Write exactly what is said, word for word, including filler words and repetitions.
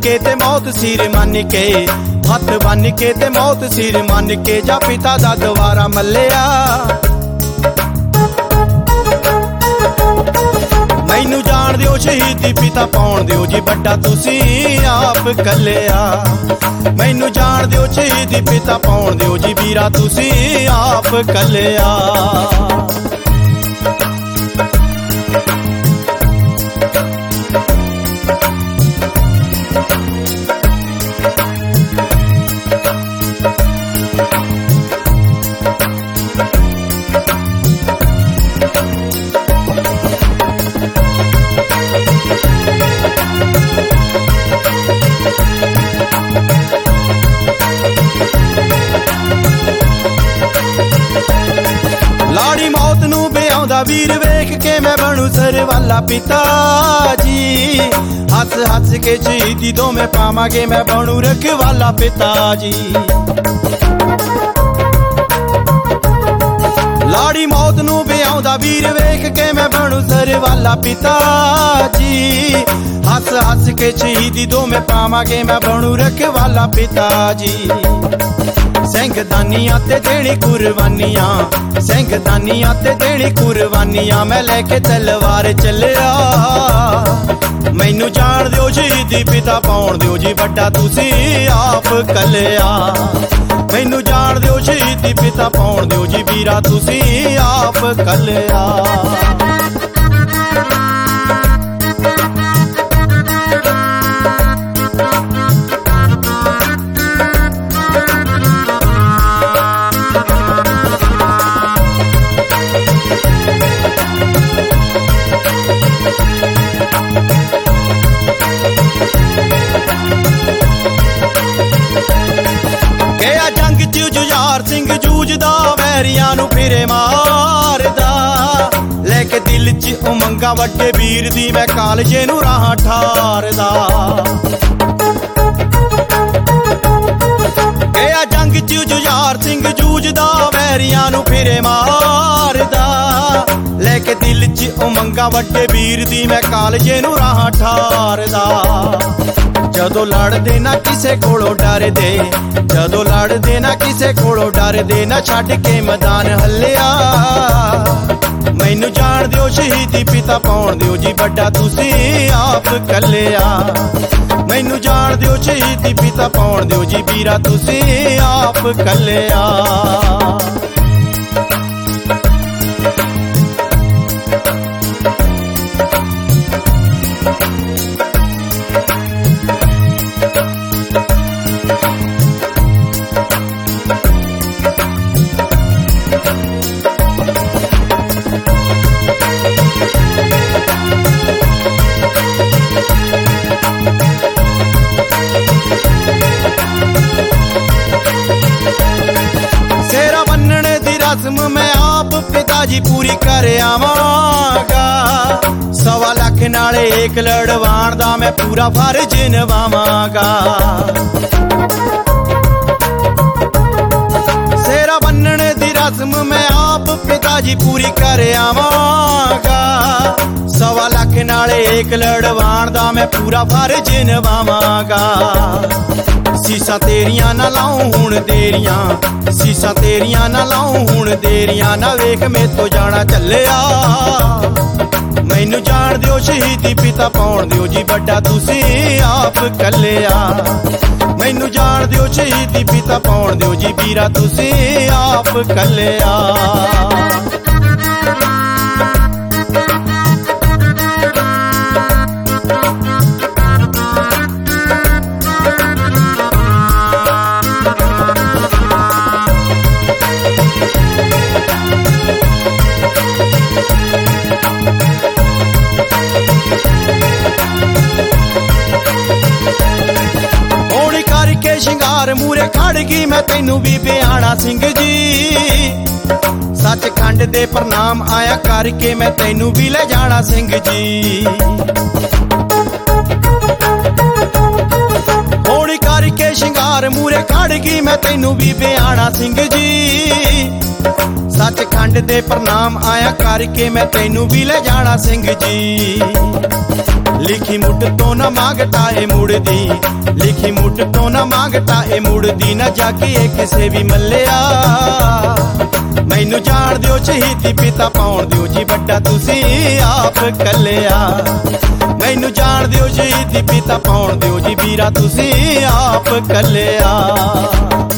के ते मौत सिर मन के, हथ बन के ते मौत सिर मन के, जा पिता दा द्वारा मल्लिया। मैनू जान दिओ शहीदी पिता पाउण दिओ जी बड़ा तुसी आप कल्लिया। मैनू जान दिओ शहीदी पिता पाउण दिओ जी वीरा तुसी आप कल्लिया। लाड़ी मौत नू ब्याहुंदा वीर वेख के मैं बनू सरवाला पिता जी। हस हस के शहीदी दो मैं पावांगे मैं बनू रखवाला पिता जी। लाड़ी मौत नू ब्याहुंदा वीर वेख के मैं बनू सरवाला पिता जी। हस हस के शहीदी दो मैं पावांगे मैं बनू रखवाला पिता जी। सिंघदानियां ते देनी कुर्बानियां, सिंघदानियां ते देनी कुर्बानियां, मैं लेके तलवार चलिया। मैनू जान दिओ शहीदी पिता पाउण दिओ जी बड़ा तुसी आप कल्लिया। मैनू जान दिओ शहीदी पिता पाउण दिओ जी वीरा तुसी आप कल्लिया। गया जंग च जुझार सिंह जूझदा वैरियां नू फिरे मारदा, लेके दिल च उमंगा वड्डे वीर दी मैं कालजे नू राह ठारदा। गया जंग च जुझार सिंह जूझदा वैरियां नू फिरे मारदा, लेके दिल च उमंगा वड्डे वीर दी मैं कालजे नू राह ठारदा। जदों लड़दे ना किसे कोलों डरदे, जदों लड़दे ना किसे कोलों डरदे, ना छड्ड के मैदान हल्लिया। मैनू जान दिओ शहीदी पिता पाउण दिओ जी बड़ा तुसी आप कल्लिया। मैनू जान दिओ शहीदी पिता पाउण दिओ जी वीरा तुसी आप कल्लिया। सेरा बन्नने दी रस्म मैं आप पिताजी पूरी कर आवांगा। सवा लख नाले एक लड़वाण दा मैं पूरा फर्ज निभावांगा। सेरा बन्नने दी रस्म मैं आप पिताजी पूरी कर आवांगा। सवा लख नाले एक लड़वाण दा मैं पूरा फर्ज निभावांगा। सीसा तेरियां ना लाऊं हुण देरियां, सीसा तेरियां ना लाऊं हुण देरियां, ना वेख मैं तो जाना चलिया। मैनू जान दिओ शहीदी पिता पाउण दिओ जी बड़ा तुसी आप कल्लिया। मैनू जान दिओ शहीदी पिता पाउण दिओ जी वीरा तुसी आप कल्लिया। शिंगार मूरे खड़ गई मैं तैनू भी बियाणा सिंह जी। सचखंड दे प्रणाम आया करके मैं तैनू भी ले जाना सिंह जी। होली करके शिंगार मूरे खड़ गई मैं तैनू भी बियाणा सिंह जी। सचखंड दे प्रणाम आया करके मैं तैनू भी ले जाना सिंह जी। लिखी मुठ तो न मांगता ए मुड़दी, लिखी मुठ तो न मांगता ए मुड़दी, न जाके किसे भी मल्लिया। मैनू जान दिओ शहीदी पिता पाउण दिओ जी बड़ा तुसी आप कल्लिया। मैनू जान दिओ शहीदी पिता पाउण दिओ जी वीरा तुसी आप कल्लिया।